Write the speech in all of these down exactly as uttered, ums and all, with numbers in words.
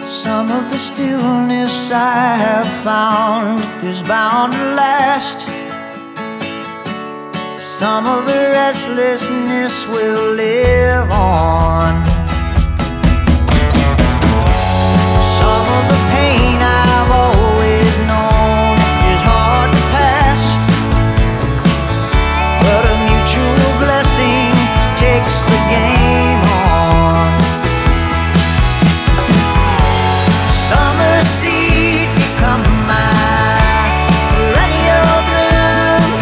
Some of the stillness I have found is bound to last. Some of the restlessness will live on. Some of the pain I've always known is hard to pass, but a mutual blessing takes the game on. Summer seed become my perennial bloom.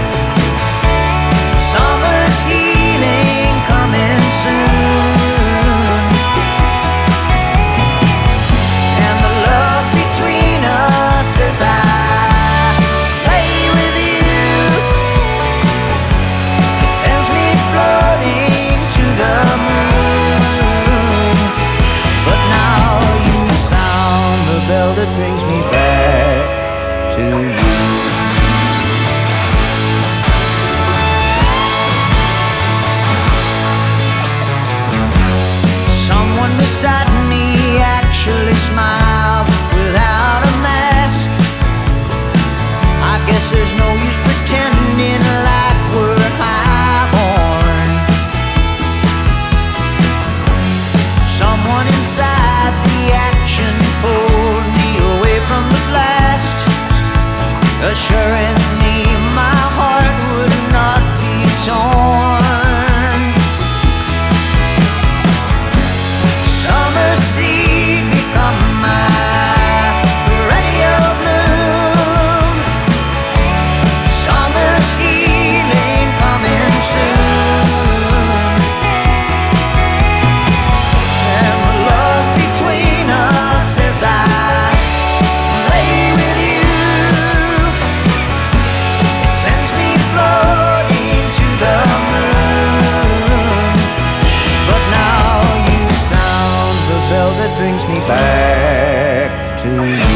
Summer's healing coming soon, and the love between us as I play with you, it sends me floating to the moon. But now you sound the bell that brings me back to you. Someone beside me actually smiled without a mask. I guess there's no use pretending like we're highborn. Someone inside the action pulled me away from the blast, assuring me my heart would not be torn. Summer seed become my perennial bloom. Summer's healing coming soon, and the love between us as I play with you, it sends me floating to the moon. But now you sound the bell that brings me back to you.